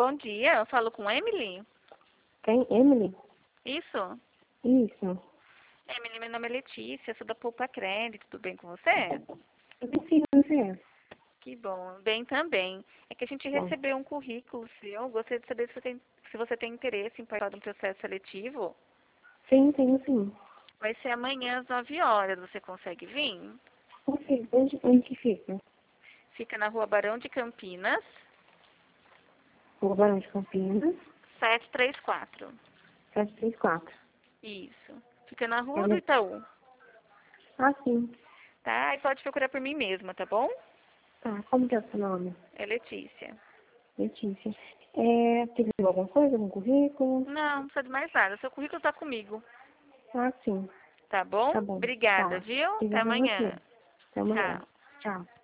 Bom dia, eu falo com Emily? Quem? Emily? Isso? Isso. Emily, meu nome é Letícia, sou da Poupa Crédito, tudo bem com você? Eu preciso você. Que bom, bem também. É que a gente Bom, recebeu um currículo seu, gostaria de saber se você tem interesse em participar de um processo seletivo. sim, tenho sim. Vai ser amanhã às 9 horas, você consegue vir? Ok, onde que fica? Fica na rua Barão de Campinas, Rua Barão de Campinas, 734. 734. Isso. Fica na É rua do no... Itaú, Ah, sim. tá? E pode procurar por mim mesma, tá bom? Tá, como que é o seu nome? É Letícia. Letícia. Você viu alguma coisa no currículo? Não, não precisa de mais nada. Seu currículo está comigo. Ah, sim. Tá bom? Tá bom. Obrigada, Tá. viu? Até Obrigada a você. amanhã. Até amanhã. Tchau. Tchau.